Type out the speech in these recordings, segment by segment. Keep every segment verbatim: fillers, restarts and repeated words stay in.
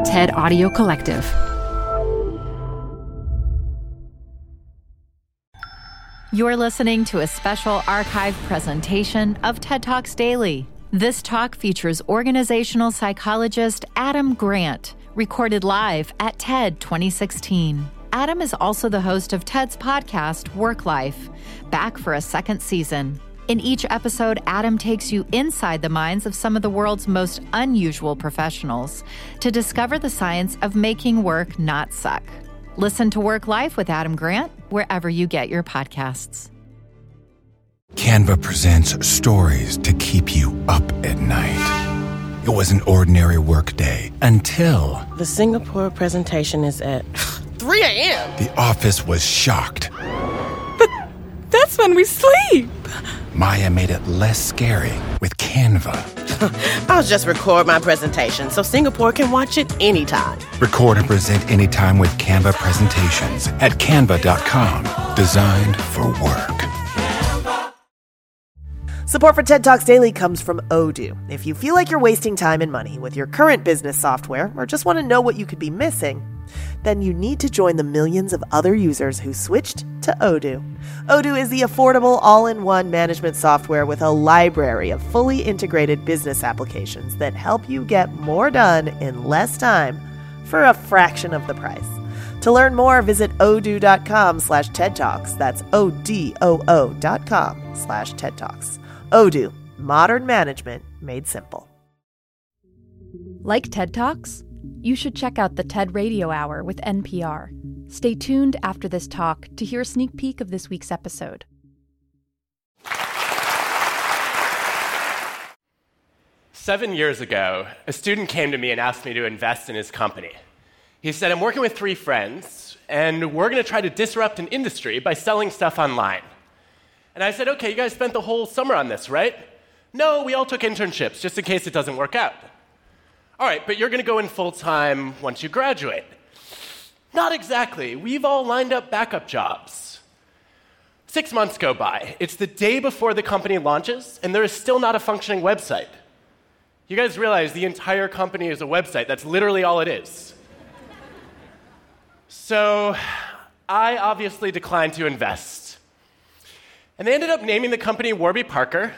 TED Audio Collective. You're listening to a special archive presentation of TED Talks Daily. This talk features organizational psychologist Adam Grant, recorded live at TED twenty sixteen. Adam is also the host of TED's podcast, Work Life, back for a second season. In each episode, Adam takes you inside the minds of some of the world's most unusual professionals to discover the science of making work not suck. Listen to Work Life with Adam Grant wherever you get your podcasts. Canva presents stories to keep you up at night. It was an ordinary workday until... The Singapore presentation is at three a.m. The office was shocked. But that's when we sleep. Maya made it less scary with Canva. I'll just record my presentation so Singapore can watch it anytime. Record and present anytime with Canva presentations at canva dot com. Designed for work. Support for TED Talks Daily comes from Odoo. If you feel like you're wasting time and money with your current business software or just want to know what you could be missing, then you need to join the millions of other users who switched to Odoo. Odoo is the affordable all-in-one management software with a library of fully integrated business applications that help you get more done in less time for a fraction of the price. To learn more, visit odoo.com slash TED Talks. That's O-D-O-O dot com slash TED Talks. Odoo, modern management made simple. Like TED Talks? You should check out the TED Radio Hour with N P R. Stay tuned after this talk to hear a sneak peek of this week's episode. Seven years ago, a student came to me and asked me to invest in his company. He said, I'm working with three friends, and we're going to try to disrupt an industry by selling stuff online. And I said, okay, you guys spent the whole summer on this, right? No, we all took internships, just in case it doesn't work out. All right, but you're going to go in full-time once you graduate. Not exactly. We've all lined up backup jobs. Six months go by. It's the day before the company launches, and there is still not a functioning website. You guys realize the entire company is a website. That's literally all it is. So I obviously declined to invest. And they ended up naming the company Warby Parker.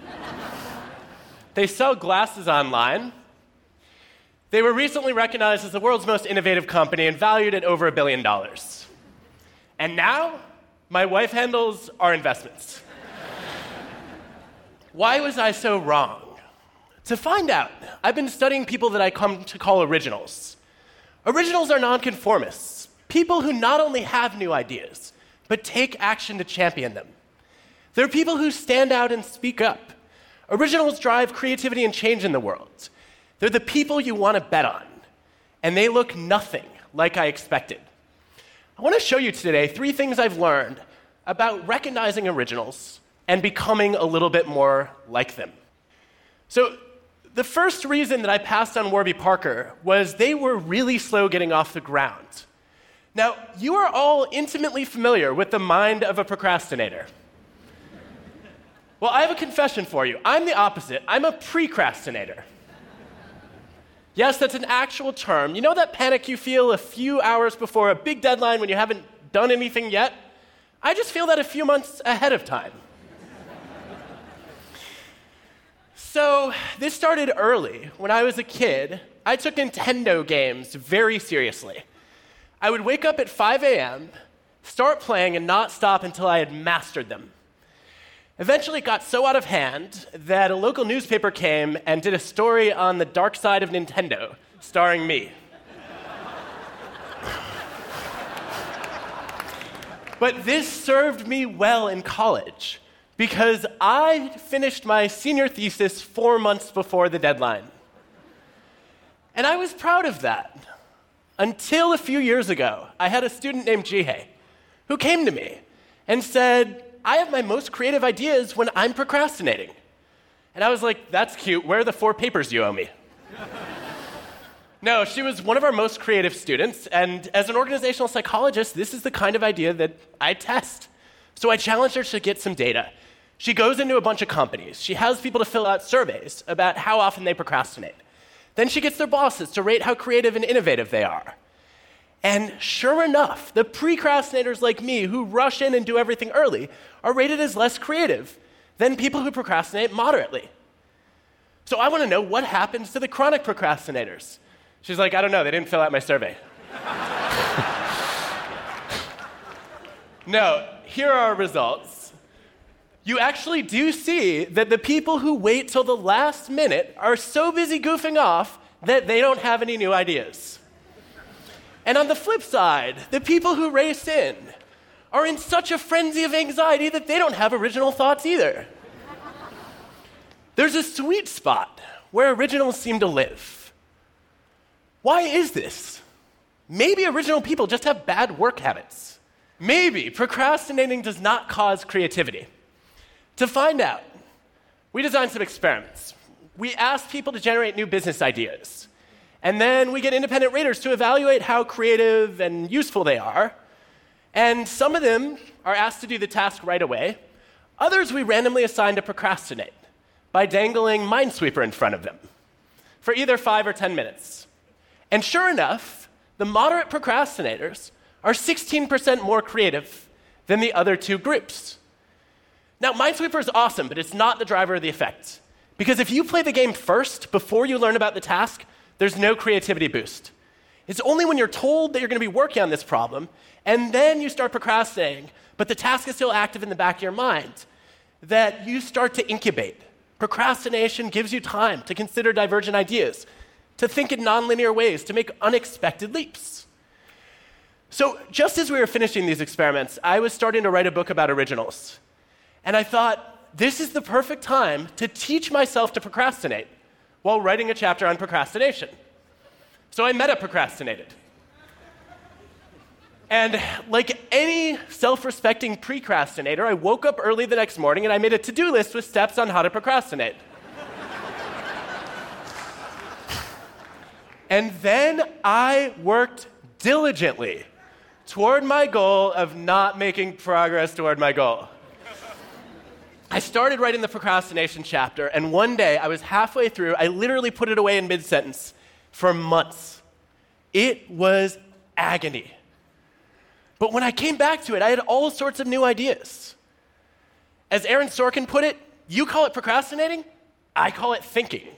They sell glasses online. They were recently recognized as the world's most innovative company and valued at over a billion dollars. And now, my wife handles our investments. Why was I so wrong? To find out, I've been studying people that I come to call originals. Originals are nonconformists, people who not only have new ideas, but take action to champion them. They're people who stand out and speak up. Originals drive creativity and change in the world. They're the people you want to bet on, and they look nothing like I expected. I want to show you today three things I've learned about recognizing originals and becoming a little bit more like them. So the first reason that I passed on Warby Parker was they were really slow getting off the ground. Now, you are all intimately familiar with the mind of a procrastinator. Well, I have a confession for you. I'm the opposite. I'm a precrastinator. Yes, that's an actual term. You know that panic you feel a few hours before a big deadline when you haven't done anything yet? I just feel that a few months ahead of time. So this started early. When I was a kid, I took Nintendo games very seriously. I would wake up at five a.m., start playing, and not stop until I had mastered them. Eventually, it got so out of hand that a local newspaper came and did a story on the dark side of Nintendo, starring me. But this served me well in college, because I finished my senior thesis four months before the deadline. And I was proud of that. Until a few years ago, I had a student named Jihei who came to me and said, I have my most creative ideas when I'm procrastinating. And I was like, that's cute. Where are the four papers you owe me? No, she was one of our most creative students, and as an organizational psychologist, this is the kind of idea that I test. So I challenged her to get some data. She goes into a bunch of companies. She has people to fill out surveys about how often they procrastinate. Then she gets their bosses to rate how creative and innovative they are. And sure enough, the precrastinators like me who rush in and do everything early are rated as less creative than people who procrastinate moderately. So I want to know what happens to the chronic procrastinators. She's like, I don't know, they didn't fill out my survey. No, here are our results. You actually do see that the people who wait till the last minute are so busy goofing off that they don't have any new ideas. And on the flip side, the people who race in are in such a frenzy of anxiety that they don't have original thoughts either. There's a sweet spot where originals seem to live. Why is this? Maybe original people just have bad work habits. Maybe procrastinating does not cause creativity. To find out, we designed some experiments. We asked people to generate new business ideas. And then we get independent raters to evaluate how creative and useful they are. And some of them are asked to do the task right away. Others we randomly assign to procrastinate by dangling Minesweeper in front of them for either five or ten minutes. And sure enough, the moderate procrastinators are sixteen percent more creative than the other two groups. Now, Minesweeper is awesome, but it's not the driver of the effect. Because if you play the game first, before you learn about the task, there's no creativity boost. It's only when you're told that you're going to be working on this problem, and then you start procrastinating, but the task is still active in the back of your mind, that you start to incubate. Procrastination gives you time to consider divergent ideas, to think in nonlinear ways, to make unexpected leaps. So just as we were finishing these experiments, I was starting to write a book about originals. And I thought, this is the perfect time to teach myself to procrastinate while writing a chapter on procrastination. So I meta-procrastinated. And like any self-respecting precrastinator, I woke up early the next morning and I made a to-do list with steps on how to procrastinate. And then I worked diligently toward my goal of not making progress toward my goal. I started writing the procrastination chapter, and one day I was halfway through. I literally put it away in mid-sentence for months. It was agony. But when I came back to it, I had all sorts of new ideas. As Aaron Sorkin put it, you call it procrastinating, I call it thinking.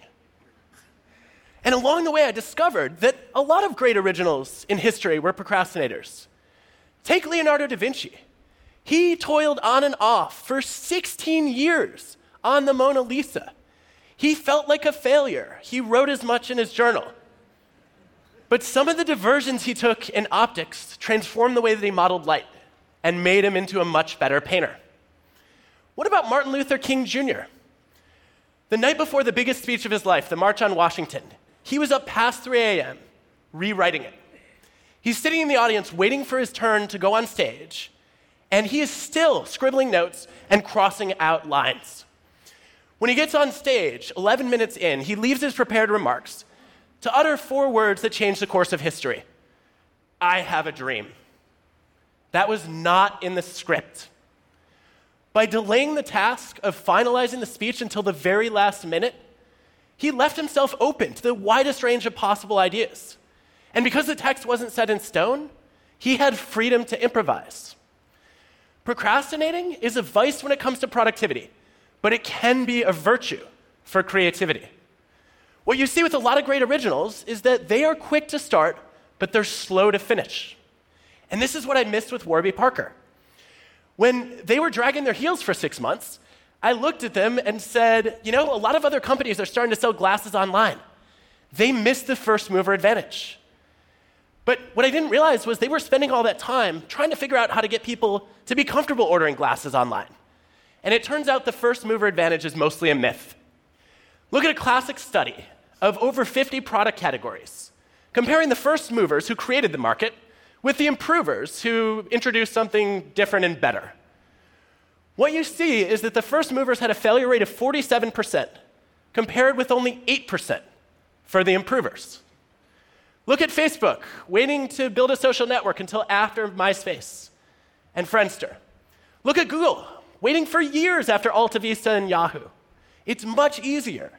And along the way, I discovered that a lot of great originals in history were procrastinators. Take Leonardo da Vinci. He toiled on and off for sixteen years on the Mona Lisa. He felt like a failure. He wrote as much in his journal. But some of the diversions he took in optics transformed the way that he modeled light and made him into a much better painter. What about Martin Luther King Junior? The night before the biggest speech of his life, the March on Washington, he was up past three a.m. rewriting it. He's sitting in the audience waiting for his turn to go on stage, and he is still scribbling notes and crossing out lines. When he gets on stage, eleven minutes in, he leaves his prepared remarks to utter four words that change the course of history. I have a dream. That was not in the script. By delaying the task of finalizing the speech until the very last minute, he left himself open to the widest range of possible ideas. And because the text wasn't set in stone, he had freedom to improvise. Procrastinating is a vice when it comes to productivity, but it can be a virtue for creativity. What you see with a lot of great originals is that they are quick to start, but they're slow to finish. And this is what I missed with Warby Parker. When they were dragging their heels for six months, I looked at them and said, you know, a lot of other companies are starting to sell glasses online. They missed the first mover advantage. But what I didn't realize was they were spending all that time trying to figure out how to get people to be comfortable ordering glasses online. And it turns out the first mover advantage is mostly a myth. Look at a classic study of over fifty product categories, comparing the first movers who created the market with the improvers who introduced something different and better. What you see is that the first movers had a failure rate of forty-seven percent, compared with only eight percent for the improvers. Look at Facebook, waiting to build a social network until after MySpace and Friendster. Look at Google, waiting for years after Alta Vista and Yahoo. It's much easier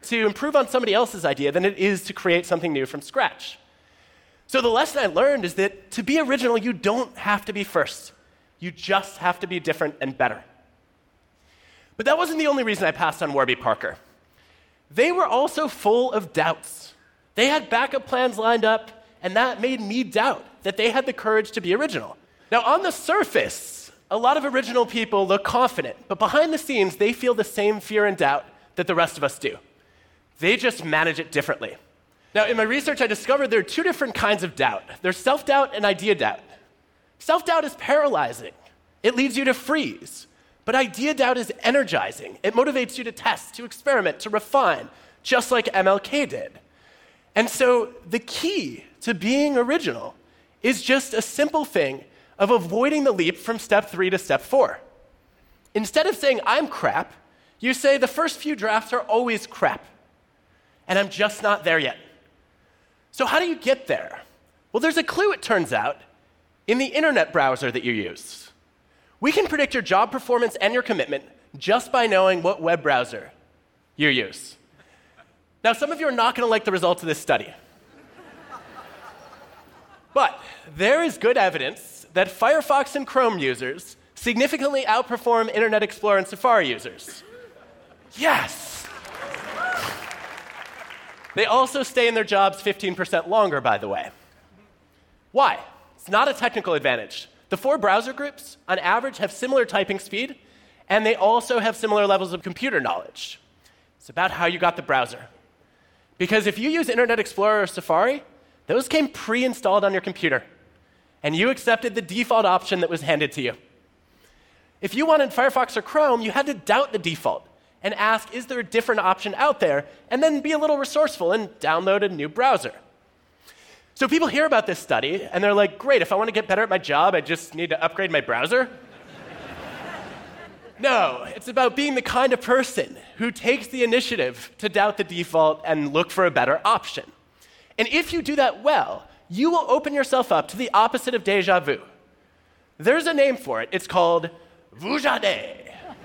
to improve on somebody else's idea than it is to create something new from scratch. So the lesson I learned is that to be original, you don't have to be first. You just have to be different and better. But that wasn't the only reason I passed on Warby Parker. They were also full of doubts. They had backup plans lined up, and that made me doubt that they had the courage to be original. Now, on the surface, a lot of original people look confident, but behind the scenes, they feel the same fear and doubt that the rest of us do. They just manage it differently. Now, in my research, I discovered there are two different kinds of doubt. There's self-doubt and idea doubt. Self-doubt is paralyzing. It leads you to freeze. But idea doubt is energizing. It motivates you to test, to experiment, to refine, just like M L K did. And so the key to being original is just a simple thing of avoiding the leap from step three to step four. Instead of saying, I'm crap, you say the first few drafts are always crap, and I'm just not there yet. So how do you get there? Well, there's a clue, it turns out, in the internet browser that you use. We can predict your job performance and your commitment just by knowing what web browser you use. Now, some of you are not going to like the results of this study. But there is good evidence that Firefox and Chrome users significantly outperform Internet Explorer and Safari users. Yes! They also stay in their jobs fifteen percent longer, by the way. Why? It's not a technical advantage. The four browser groups, on average, have similar typing speed, and they also have similar levels of computer knowledge. It's about how you got the browser. Because if you use Internet Explorer or Safari, those came pre-installed on your computer, and you accepted the default option that was handed to you. If you wanted Firefox or Chrome, you had to doubt the default and ask, is there a different option out there? And then be a little resourceful and download a new browser. So people hear about this study, and they're like, great, if I want to get better at my job, I just need to upgrade my browser? No, it's about being the kind of person who takes the initiative to doubt the default and look for a better option. And if you do that well, you will open yourself up to the opposite of déjà vu. There's a name for it. It's called vujade.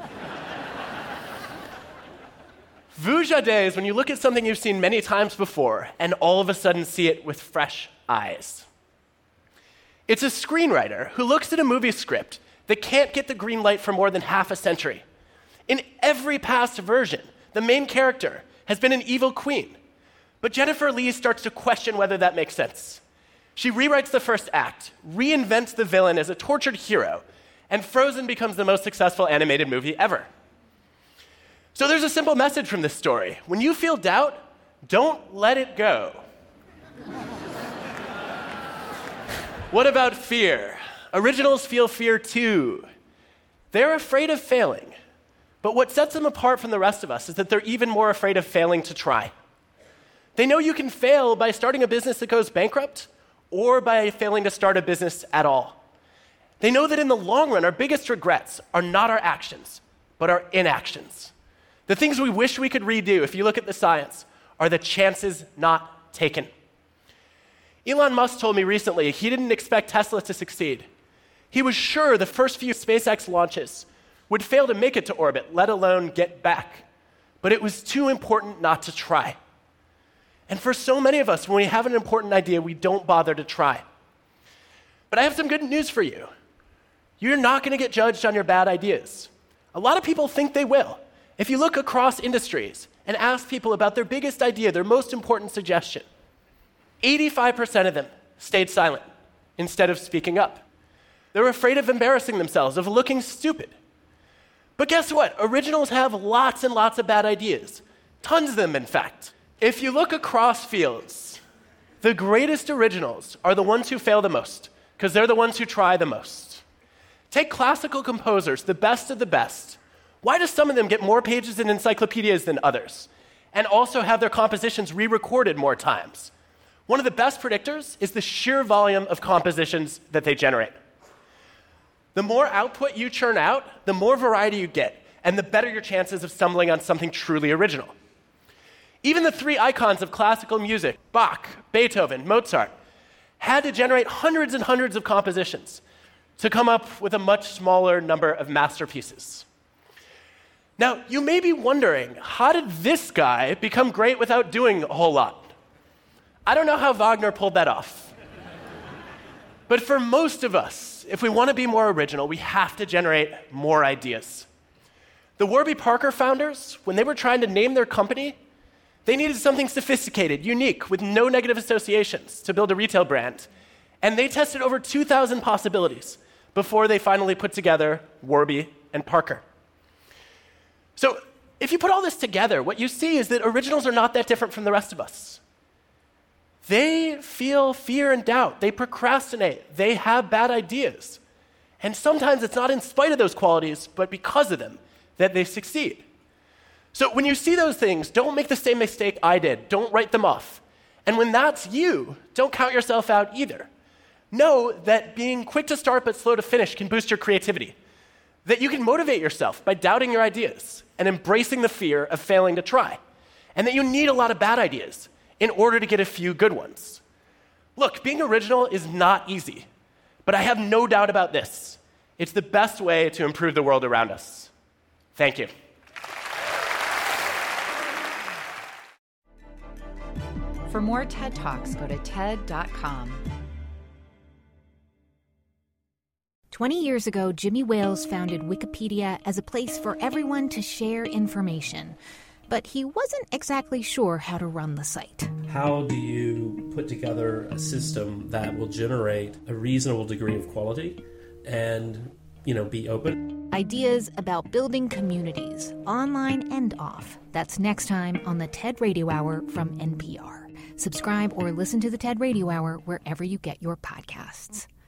Vujade is when you look at something you've seen many times before and all of a sudden see it with fresh eyes. It's a screenwriter who looks at a movie script that can't get the green light for more than half a century. In every past version, the main character has been an evil queen. But Jennifer Lee starts to question whether that makes sense. She rewrites the first act, reinvents the villain as a tortured hero, and Frozen becomes the most successful animated movie ever. So there's a simple message from this story. When you feel doubt, don't let it go. What about fear? Originals feel fear too. They're afraid of failing. But what sets them apart from the rest of us is that they're even more afraid of failing to try. They know you can fail by starting a business that goes bankrupt or by failing to start a business at all. They know that in the long run, our biggest regrets are not our actions, but our inactions. The things we wish we could redo, if you look at the science, are the chances not taken. Elon Musk told me recently he didn't expect Tesla to succeed. He was sure the first few SpaceX launches would fail to make it to orbit, let alone get back. But it was too important not to try. And for so many of us, when we have an important idea, we don't bother to try. But I have some good news for you. You're not going to get judged on your bad ideas. A lot of people think they will. If you look across industries and ask people about their biggest idea, their most important suggestion, eighty-five percent of them stayed silent instead of speaking up. They're afraid of embarrassing themselves, of looking stupid. But guess what? Originals have lots and lots of bad ideas. Tons of them, in fact. If you look across fields, the greatest originals are the ones who fail the most, because they're the ones who try the most. Take classical composers, the best of the best. Why do some of them get more pages in encyclopedias than others, and also have their compositions re-recorded more times? One of the best predictors is the sheer volume of compositions that they generate. The more output you churn out, the more variety you get, and the better your chances of stumbling on something truly original. Even the three icons of classical music, Bach, Beethoven, Mozart, had to generate hundreds and hundreds of compositions to come up with a much smaller number of masterpieces. Now, you may be wondering, how did this guy become great without doing a whole lot? I don't know how Wagner pulled that off. But for most of us, if we want to be more original, we have to generate more ideas. The Warby Parker founders, when they were trying to name their company, they needed something sophisticated, unique, with no negative associations to build a retail brand. And they tested over two thousand possibilities before they finally put together Warby and Parker. So if you put all this together, what you see is that originals are not that different from the rest of us. They feel fear and doubt. They procrastinate. They have bad ideas. And sometimes it's not in spite of those qualities, but because of them, that they succeed. So when you see those things, don't make the same mistake I did. Don't write them off. And when that's you, don't count yourself out either. Know that being quick to start but slow to finish can boost your creativity. That you can motivate yourself by doubting your ideas and embracing the fear of failing to try. And that you need a lot of bad ideas in order to get a few good ones. Look, being original is not easy, but I have no doubt about this. It's the best way to improve the world around us. Thank you. For more TED Talks, go to TED dot com. Twenty years ago, Jimmy Wales founded Wikipedia as a place for everyone to share information. But he wasn't exactly sure how to run the site. How do you put together a system that will generate a reasonable degree of quality and, you know, be open? Ideas about building communities, online and off. That's next time on the TED Radio Hour from N P R. Subscribe or listen to the TED Radio Hour wherever you get your podcasts.